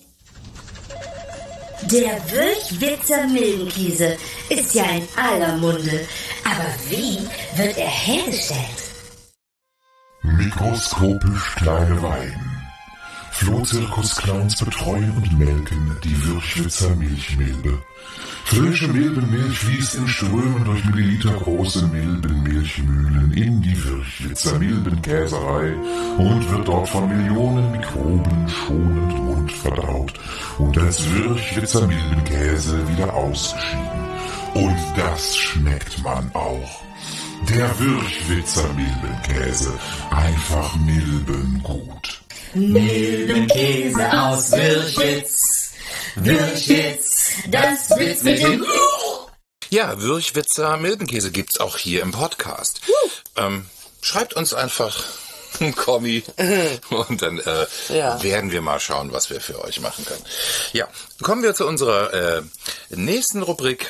Der Wölchwitzer Milbenkäse ist ja in aller Munde. Aber wie wird er hergestellt? Mikroskopisch kleine Weiden. Flohzirkusclowns betreuen und melken die Würchwitzer Milchmilbe. Frische Milbenmilch fließt in Strömen durch millilitergroße Milbenmilchmühlen in die Würchwitzer Milbenkäserei und wird dort von Millionen Mikroben schonend mundverdaut und als Würchwitzer Milbenkäse wieder ausgeschieden. Und das schmeckt man auch. Der Würchwitzer Milbenkäse, einfach milbengut. Milbenkäse aus Würchwitz. Würchwitz, das Witz mit dem... Ja, Würchwitzer Milbenkäse gibt's auch hier im Podcast. Schreibt uns einfach ein Kommi und dann werden wir mal schauen, was wir für euch machen können. Ja, kommen wir zu unserer nächsten Rubrik.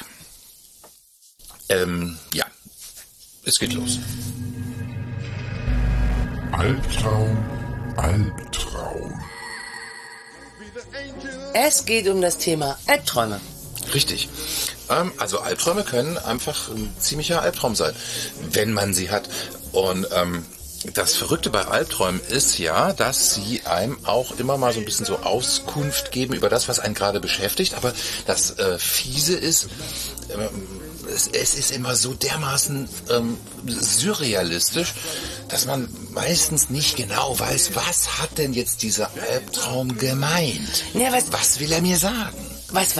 Ja, es geht los. Albtraum, Albtraum. Es geht um das Thema Albträume. Richtig. Also Albträume können einfach ein ziemlicher Albtraum sein, wenn man sie hat. Und das Verrückte bei Albträumen ist ja, dass sie einem auch immer mal so ein bisschen so Auskunft geben über das, was einen gerade beschäftigt. Aber das Fiese ist, es ist immer so dermaßen surrealistisch, dass man meistens nicht genau weiß, was hat denn jetzt dieser Albtraum gemeint? Ja, was will er mir sagen? Was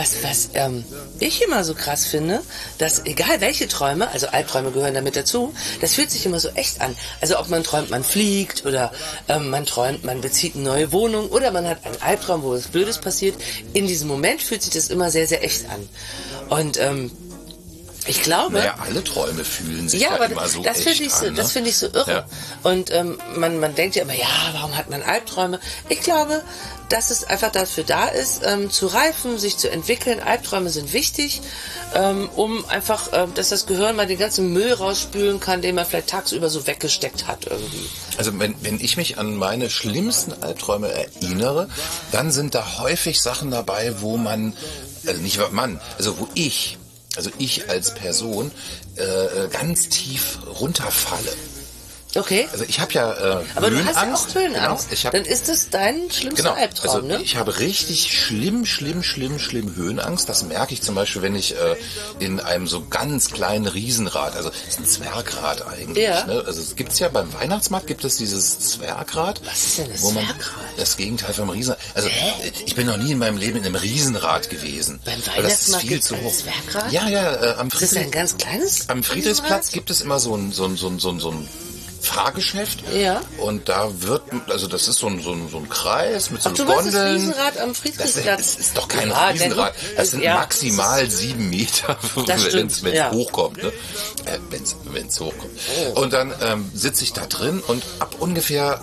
ich immer so krass finde, dass egal welche Träume, also Albträume gehören damit dazu, das fühlt sich immer so echt an. Also ob man träumt, man fliegt oder man träumt, man bezieht eine neue Wohnung oder man hat einen Albtraum, wo was Blödes passiert. In diesem Moment fühlt sich das immer sehr, sehr echt an. Und ich glaube... Naja, alle Träume fühlen sich ja immer so echt an. Ne? Das finde ich so irre. Ja. Und man denkt ja immer, ja, warum hat man Albträume? Ich glaube, dass es einfach dafür da ist, zu reifen, sich zu entwickeln. Albträume sind wichtig, um einfach, dass das Gehirn mal den ganzen Müll rausspülen kann, den man vielleicht tagsüber so weggesteckt hat irgendwie. Also wenn ich mich an meine schlimmsten Albträume erinnere, dann sind da häufig Sachen dabei, wo man, also nicht man, also wo ich als Person ganz tief runterfalle. Okay. Also ich habe ja aber Höhenangst. Du hast ja auch Höhenangst. Genau, dann ist das dein schlimmster Albtraum, also ne? Ich habe richtig schlimm Höhenangst. Das merke ich zum Beispiel, wenn ich in einem so ganz kleinen Riesenrad, also das ist ein Zwergrad eigentlich. Ja. Ne? Also es gibt's ja beim Weihnachtsmarkt gibt es dieses Zwergrad. Was ist denn das Zwergrad? Das Gegenteil vom Riesenrad. Also ich bin noch nie in meinem Leben in einem Riesenrad gewesen. Beim Weihnachtsmarkt gibt es ein Zwergrad? Ja, am Friedrichsplatz. Das ist ein ganz kleines Am Friedrichsplatz gibt es immer so ein Fahrgeschäft. Ja. Und da wird, also das ist so ein Kreis mit so Gondeln. Du meinst das Riesenrad am Friedrichsplatz? Das ist doch kein Riesenrad. Das sind maximal 7 Meter, wenn es hochkommt. Ne? Wenn es hochkommt. Oh. Und dann sitze ich da drin und ab ungefähr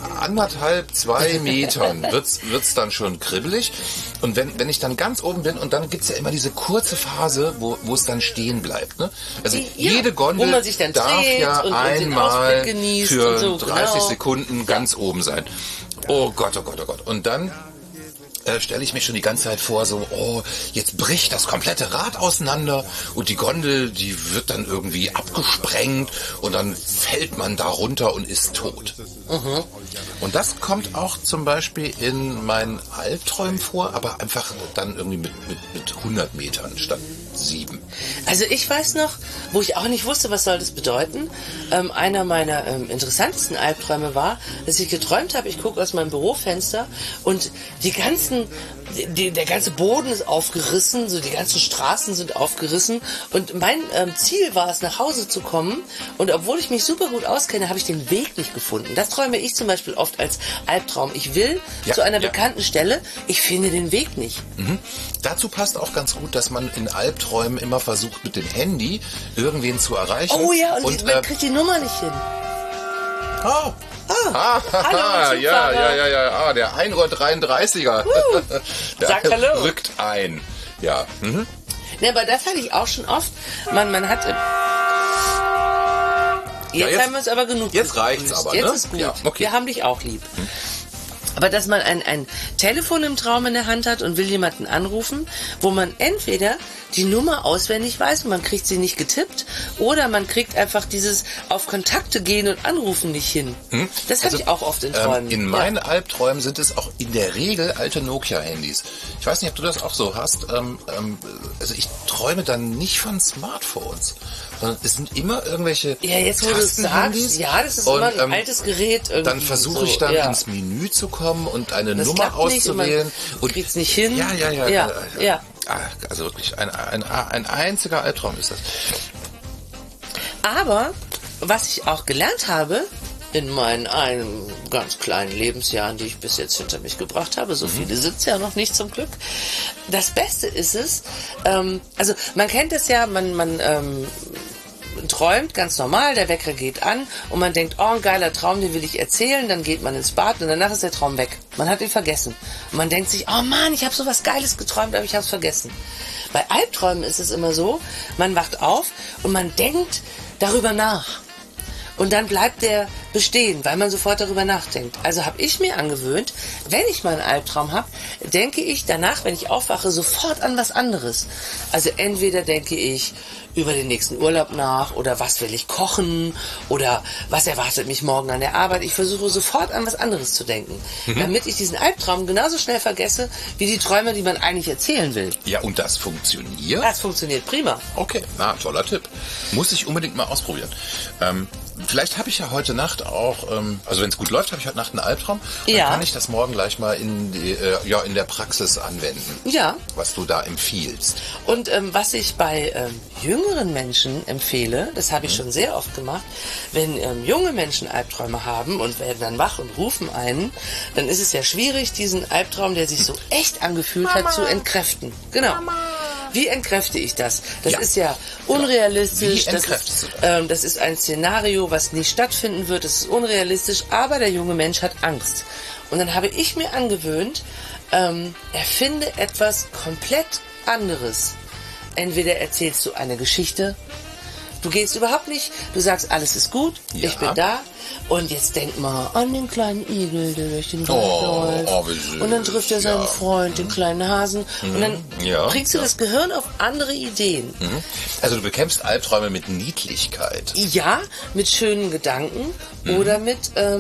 1,5-2 Metern wird's dann schon kribbelig. Und wenn ich dann ganz oben bin, und dann gibt's ja immer diese kurze Phase, wo es dann stehen bleibt. Ne? Also jede Gondel darf ja einmal für so, 30 Sekunden ganz oben sein. Oh Gott. Und dann stelle ich mir schon die ganze Zeit vor, so, jetzt bricht das komplette Rad auseinander und die Gondel, die wird dann irgendwie abgesprengt und dann fällt man da runter und ist tot. Mhm. Und das kommt auch zum Beispiel in meinen Albträumen vor, aber einfach dann irgendwie mit 100 Metern statt 7. Also ich weiß noch, wo ich auch nicht wusste, was soll das bedeuten. Einer meiner interessantesten Albträume war, dass ich geträumt habe, ich gucke aus meinem Bürofenster und der ganze Boden ist aufgerissen, so die ganzen Straßen sind aufgerissen und mein Ziel war es, nach Hause zu kommen und obwohl ich mich super gut auskenne, habe ich den Weg nicht gefunden. Das träume ich zum Beispiel oft als Albtraum. Ich will zu einer bekannten Stelle, ich finde den Weg nicht. Mhm. Dazu passt auch ganz gut, dass man in Albträumen immer versucht, mit dem Handy irgendwen zu erreichen. Oh ja, und man kriegt die Nummer nicht hin. Hallo, ja, der 1,33er. Sagt Hallo. Rückt ein. Ja. Mhm. Ne, aber das hatte ich auch schon oft. Man hat... Jetzt haben wir es aber genug. Jetzt reicht's aber, Jetzt ne? ist gut. Ja, okay. Wir haben dich auch lieb. Aber dass man ein Telefon im Traum in der Hand hat und will jemanden anrufen, wo man entweder die Nummer auswendig weiß und man kriegt sie nicht getippt, oder man kriegt einfach dieses auf Kontakte gehen und anrufen nicht hin. Das habe ich auch oft in Träumen. In meinen Albträumen sind es auch in der Regel alte Nokia-Handys. Ich weiß nicht, ob du das auch so hast. Also ich träume dann nicht von Smartphones, sondern es sind immer irgendwelche jetzt wo du es sagst, das ist immer ein altes Gerät irgendwie. Dann versuche ich dann ins Menü zu kommen und eine Nummer auszuwählen. Und kriegt's nicht hin. Ja. Also wirklich ein einziger Albtraum ist das. Aber was ich auch gelernt habe in meinen ganz kleinen Lebensjahren, die ich bis jetzt hinter mich gebracht habe, so viele sind's ja noch nicht zum Glück. Das Beste ist es, also man kennt es ja, man träumt ganz normal, der Wecker geht an und man denkt, oh, ein geiler Traum, den will ich erzählen, dann geht man ins Bad und danach ist der Traum weg. Man hat ihn vergessen. Und man denkt sich, oh Mann, ich habe so was Geiles geträumt, aber ich habe es vergessen. Bei Albträumen ist es immer so, man wacht auf und man denkt darüber nach. Und dann bleibt der bestehen, weil man sofort darüber nachdenkt. Also habe ich mir angewöhnt, wenn ich mal einen Albtraum habe, denke ich danach, wenn ich aufwache, sofort an was anderes. Also entweder denke ich über den nächsten Urlaub nach oder was will ich kochen oder was erwartet mich morgen an der Arbeit. Ich versuche sofort an was anderes zu denken, damit ich diesen Albtraum genauso schnell vergesse, wie die Träume, die man eigentlich erzählen will. Ja, und das funktioniert? Das funktioniert prima. Okay, toller Tipp. Muss ich unbedingt mal ausprobieren. Vielleicht habe ich ja heute Nacht auch, also wenn es gut läuft, habe ich heute Nacht einen Albtraum. Dann kann ich das morgen gleich mal in der Praxis anwenden. Ja. Was du da empfiehlst. Und was ich bei jüngeren Menschen empfehle, das habe ich schon sehr oft gemacht, wenn junge Menschen Albträume haben und werden dann wach und rufen einen, dann ist es ja schwierig, diesen Albtraum, der sich so echt angefühlt hat, zu entkräften. Genau. Wie entkräfte ich das? Das ist ja unrealistisch. Wie entkräftest du das? Das ist ein Szenario, was nicht stattfinden wird. Das ist unrealistisch, aber der junge Mensch hat Angst. Und dann habe ich mir angewöhnt, erfinde etwas komplett anderes. Entweder erzählst du eine Geschichte, du gehst überhaupt nicht, du sagst, alles ist gut, ich bin da. Und jetzt denk mal an den kleinen Igel, der durch den Wald läuft. Und dann trifft er seinen Freund, den kleinen Hasen. Und dann kriegst du das Gehirn auf andere Ideen. Also du bekämpfst Albträume mit Niedlichkeit. Ja, mit schönen Gedanken oder mit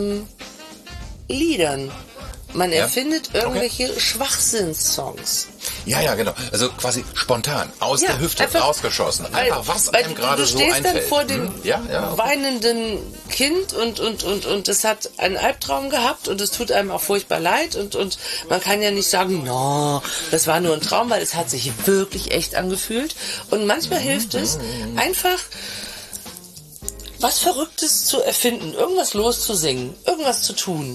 Liedern. Man erfindet irgendwelche Schwachsinnssongs. Ja, genau. Also quasi spontan, aus der Hüfte rausgeschossen. Einfach was einem gerade so einfällt. Du stehst dann vor dem weinenden Kind und es hat einen Albtraum gehabt und es tut einem auch furchtbar leid und man kann ja nicht sagen, das war nur ein Traum, weil es hat sich wirklich echt angefühlt. Und manchmal hilft es, einfach was Verrücktes zu erfinden, irgendwas loszusingen, irgendwas zu tun.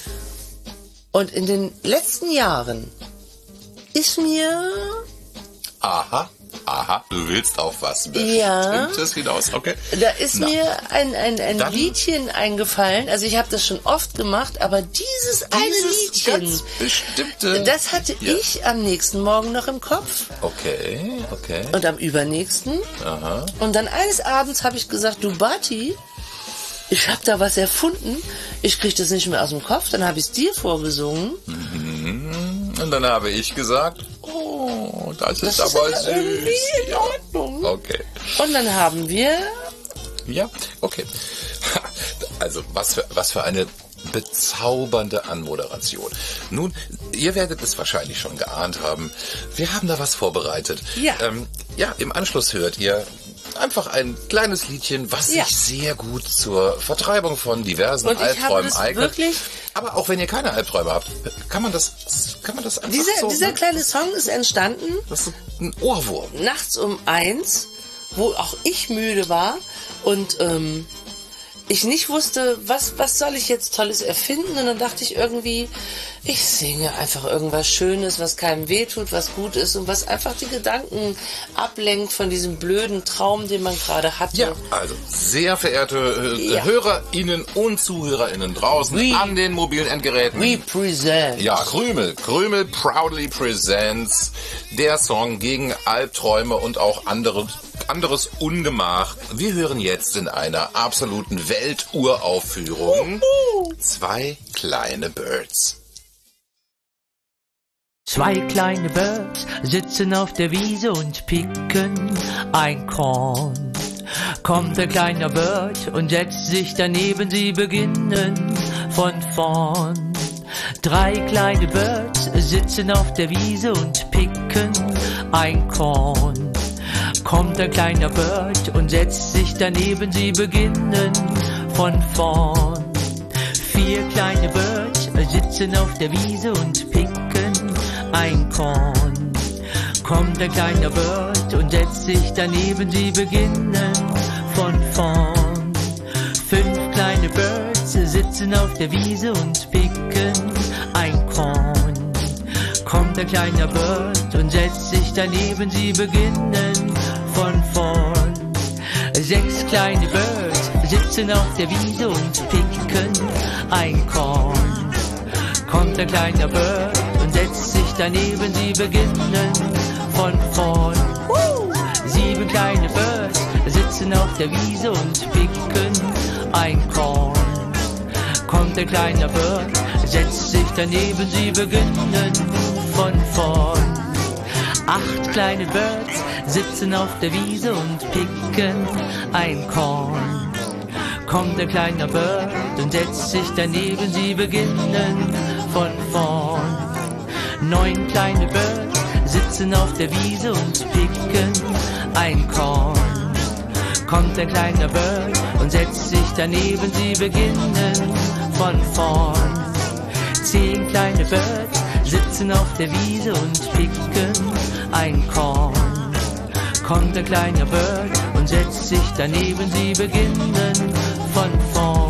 Und in den letzten Jahren ist mir... Aha, du willst auf was Bestimmtes hinaus, okay. Da ist mir ein Liedchen eingefallen, also ich habe das schon oft gemacht, aber dieses eine Liedchen, ganz bestimmte, das hatte ich am nächsten Morgen noch im Kopf. Okay. Und am übernächsten. Aha. Und dann eines Abends habe ich gesagt, du Bati, ich habe da was erfunden, ich kriege das nicht mehr aus dem Kopf, dann habe ich es dir vorgesungen. Und dann habe ich gesagt, das ist aber süß. Irgendwie in Ordnung. Okay. Und dann haben wir... Ja, okay. Also, was für eine bezaubernde Anmoderation. Nun, ihr werdet es wahrscheinlich schon geahnt haben. Wir haben da was vorbereitet. Ja. Im Anschluss hört ihr einfach ein kleines Liedchen, was sich sehr gut zur Vertreibung von diversen Albträumen eignet. Aber auch wenn ihr keine Albträume habt, kann man das einfach Dieser kleine Song ist entstanden. Das ist ein Ohrwurm. Nachts um 1, wo auch ich müde war und ich nicht wusste, was soll ich jetzt Tolles erfinden. Und dann dachte ich irgendwie, ich singe einfach irgendwas Schönes, was keinem wehtut, was gut ist und was einfach die Gedanken ablenkt von diesem blöden Traum, den man gerade hatte. Ja, also sehr verehrte HörerInnen und ZuhörerInnen draußen an den mobilen Endgeräten. We present. Ja, Krümel proudly presents der Song gegen Albträume und auch anderes Ungemach. Wir hören jetzt in einer absoluten Welturaufführung 2 kleine Birds. Zwei kleine Birds sitzen auf der Wiese und picken ein Korn. Kommt ein kleiner Bird und setzt sich daneben, sie beginnen von vorn. Drei kleine Birds sitzen auf der Wiese und picken ein Korn. Kommt ein kleiner Bird und setzt sich daneben, sie beginnen von vorn. Vier kleine Birds sitzen auf der Wiese und picken ein Korn. Kommt ein kleiner Bird und setzt sich daneben, sie beginnen von vorn. Fünf kleine Birds sitzen auf der Wiese und picken ein Korn. Kommt ein kleiner Bird und setzt sich daneben, sie beginnen von vorn. Sechs kleine Birds sitzen auf der Wiese und picken ein Korn. Kommt ein kleiner Bird und setzt sich daneben, sie beginnen von vorn. Sieben kleine Birds sitzen auf der Wiese und picken ein Korn. Kommt ein kleiner Bird, setzt sich daneben, sie beginnen von vorn. Acht kleine Birds sitzen auf der Wiese und picken ein Korn. Kommt ein kleiner Bird und setzt sich daneben, sie beginnen von vorn. Neun kleine Birds sitzen auf der Wiese und picken ein Korn. Kommt ein kleiner Bird und setzt sich daneben, sie beginnen von vorn. Zehn kleine Birds sitzen auf der Wiese und picken ein Korn. Kommt ein kleiner Bird und setzt sich daneben, sie beginnen von vorn.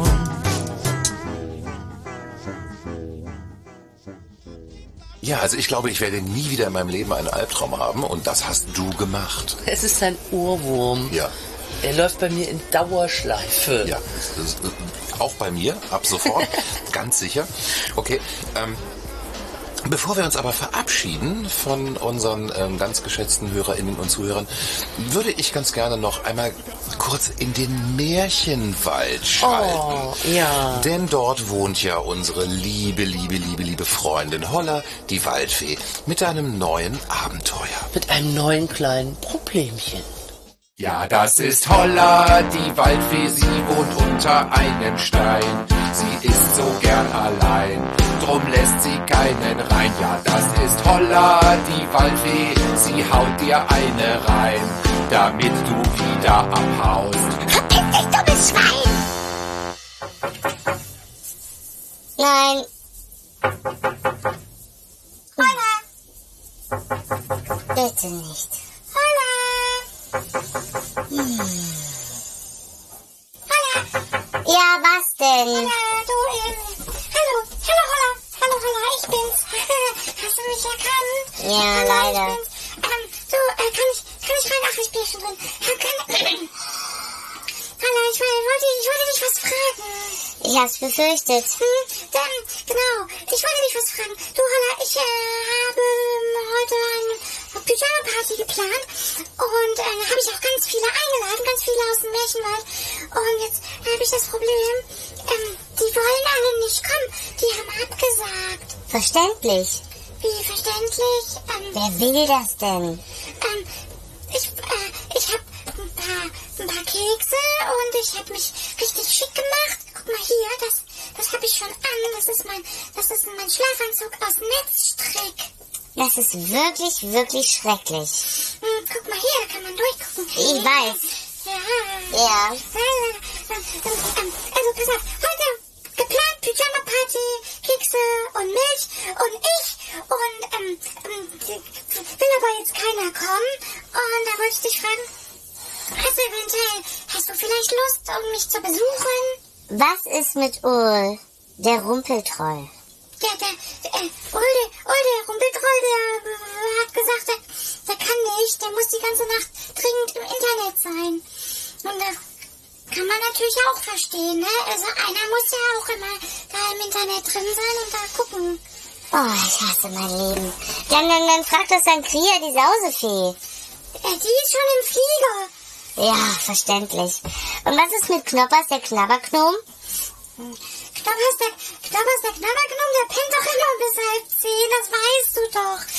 Ja, also ich glaube, ich werde nie wieder in meinem Leben einen Albtraum haben und das hast du gemacht. Es ist ein Ohrwurm. Ja. Er läuft bei mir in Dauerschleife. Ja, auch bei mir, ab sofort, ganz sicher. Okay, bevor wir uns aber verabschieden von unseren ganz geschätzten HörerInnen und Zuhörern, würde ich ganz gerne noch einmal kurz in den Märchenwald schalten. Oh, ja. Denn dort wohnt ja unsere liebe Freundin Holla, die Waldfee, mit einem neuen Abenteuer. Mit einem neuen kleinen Problemchen. Ja, das ist Holla, die Waldfee, sie wohnt unter einem Stein. Sie ist so gern allein, drum lässt sie keinen rein. Ja, das ist Holla, die Waldfee, sie haut dir eine rein, damit du wieder abhaust. Verpiss dich, dummes Schwein! Nein. Holla! Bitte nicht. Holla! Holla! Ja, was denn? Holla, du, Hallo, Holla, ich bin's. Hast du mich erkannt? Ja, Holla, leider. Ich bin's. Du, kann ich fragen? Ach, ich bin schon drin. Holla, ich wollte dich was fragen. Ich hab's befürchtet. Genau, ich wollte dich was fragen. Du, Holla, ich habe heute eine Pyjama-Party geplant und habe ich auch ganz viele eingeladen, ganz viele aus dem Märchenwald. Und jetzt habe ich das Problem, die wollen alle nicht kommen. Die haben abgesagt. Verständlich. Wie verständlich? Wer will das denn? Ich habe ein paar Kekse und ich habe mich richtig schick gemacht. Guck mal hier, das habe ich schon an. Das ist mein Schlafanzug aus Netzstrick. Das ist wirklich, wirklich schrecklich. Guck mal hier, da kann man durchgucken. Ich weiß. Ja. Also pass auf, heute geplant Pyjama-Party, Kekse und Milch und ich und will aber jetzt keiner kommen. Und da wollte ich dich fragen, hast du vielleicht Lust, um mich zu besuchen? Was ist mit Ul, der Rumpeltroll? Ja, der Rumpeltroll, der hat gesagt, der kann nicht, der muss die ganze Nacht dringend im Internet sein. Und da kann man natürlich auch verstehen, ne? Also einer muss ja auch immer da im Internet drin sein und da gucken. Oh, ich hasse mein Leben. Dann fragt das dann Kria, die Sausefee. Die ist schon im Flieger. Ja, verständlich. Und was ist mit Knoppers, der Knabbergnom? Knoppers, der Knabbergnom, der pennt doch immer bis 9:30, das weißt du doch.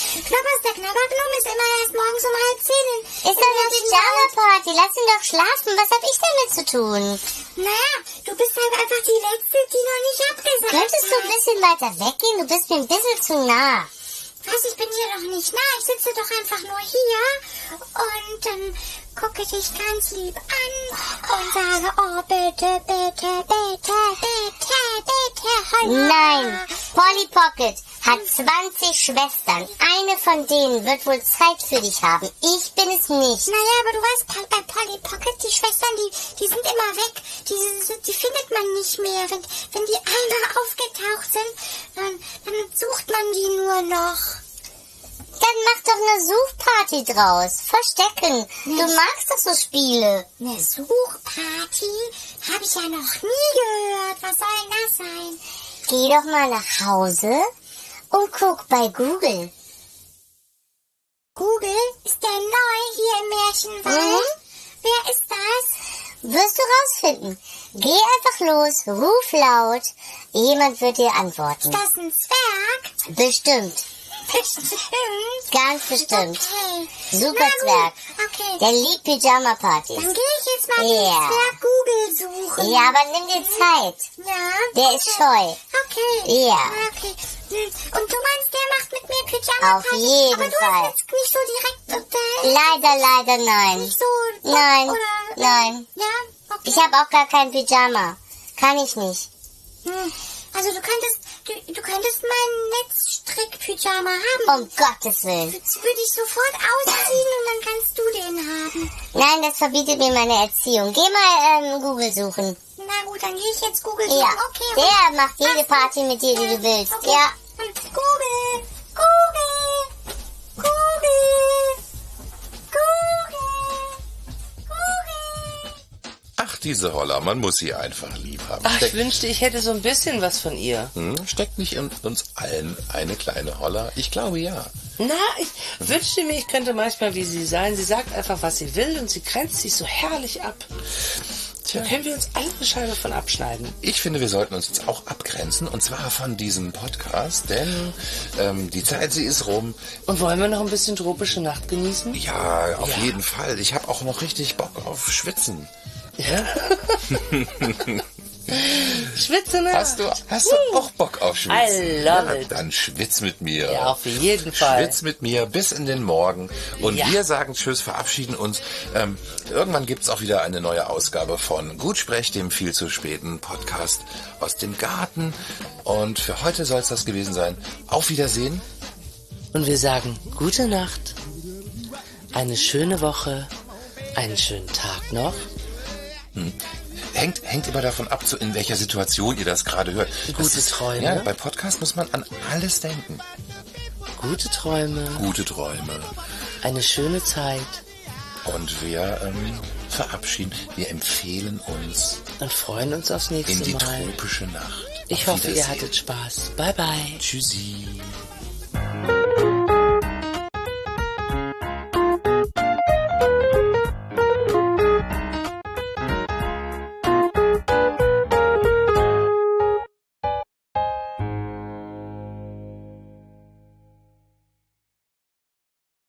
Knoppers, der Knabbergnum ist immer erst morgens um 9:30. Ist doch eine Pyjama-Party. Lass ihn doch schlafen. Was hab ich damit zu tun? Naja, du bist halt einfach die Letzte, die noch nicht abgesagt hat. Könntest du ein bisschen weiter weggehen? Du bist mir ein bisschen zu nah. Was, ich bin hier doch nicht nah. Ich sitze doch einfach nur hier und gucke dich ganz lieb an und sage, oh, bitte, bitte, bitte, bitte, bitte, Holla. Nein, Polly Pocket hat 20 Schwestern. Eine von denen wird wohl Zeit für dich haben. Ich bin es nicht. Naja, aber du weißt, bei Polly Pocket, die Schwestern, die sind immer weg. Die findet man nicht mehr. Wenn die einmal aufgetaucht sind, dann sucht man die nur noch. Dann mach doch eine Suchparty draus. Verstecken. Du magst doch so Spiele. Eine Suchparty? Habe ich ja noch nie gehört. Was soll denn das sein? Geh doch mal nach Hause und guck bei Google. Google? Ist der neu hier im Märchenwald? Wer ist das? Wirst du rausfinden. Geh einfach los, ruf laut. Jemand wird dir antworten. Ist das ein Zwerg? Bestimmt. Bestimmt. Ganz bestimmt. Okay. Super Zwerg. Okay. Der liebt Pyjama-Partys. Dann gehe ich jetzt mal den Zwerg Google suchen. Ja, aber nimm dir Zeit. Ja. Der ist scheu. Okay. Ja. Okay. Und du meinst, der macht mit mir Pyjama-Party? Auf jeden aber du Fall. hast jetzt nicht so direkt... Leider nein. Nicht so... Nein, oder, nein. Ja? Okay. Ich habe auch gar kein Pyjama. Kann ich nicht. Also du könntest meinen Netzstrick-Pyjama haben. Um Gottes Willen. Das würde ich sofort ausziehen und dann kannst du den haben. Nein, das verbietet mir meine Erziehung. Geh mal Google suchen. Na gut, dann gehe ich jetzt Google suchen. Ja, Okay. der macht jede Party mit dir, die du willst. Okay. Ja. Google. Ach, diese Holla, man muss sie einfach lieb haben. Ach, ich wünschte, ich hätte so ein bisschen was von ihr. Steckt nicht in uns allen eine kleine Holla? Ich glaube ja. Na, ich wünschte mir, ich könnte manchmal wie sie sein. Sie sagt einfach, was sie will und sie grenzt sich so herrlich ab. Da können wir uns alle eine Scheibe von abschneiden. Ich finde, wir sollten uns jetzt auch abgrenzen, und zwar von diesem Podcast, denn die Zeit, sie ist rum. Und wollen wir noch ein bisschen tropische Nacht genießen? Ja, auf jeden Fall. Ich habe auch noch richtig Bock auf Schwitzen. Ja. Schwitze, ne? Hast du auch Bock auf Schwitzen? I love it. Dann schwitz mit mir. Ja, auf jeden Fall. Schwitz mit mir bis in den Morgen. Und wir sagen Tschüss, verabschieden uns. Irgendwann gibt's auch wieder eine neue Ausgabe von Gutsprech, dem viel zu späten Podcast aus dem Garten. Und für heute soll es das gewesen sein. Auf Wiedersehen. Und wir sagen gute Nacht, eine schöne Woche, einen schönen Tag noch. Hängt immer davon ab, in welcher Situation ihr das gerade hört. Gute Träume. Ja, bei Podcast muss man an alles denken. Gute Träume. Gute Träume. Eine schöne Zeit. Und wir verabschieden, wir empfehlen uns Und freuen uns aufs nächste in die Mal. tropische Nacht. Ich Auf hoffe, ihr Wiedersehen. hattet Spaß. Bye, bye. Tschüssi.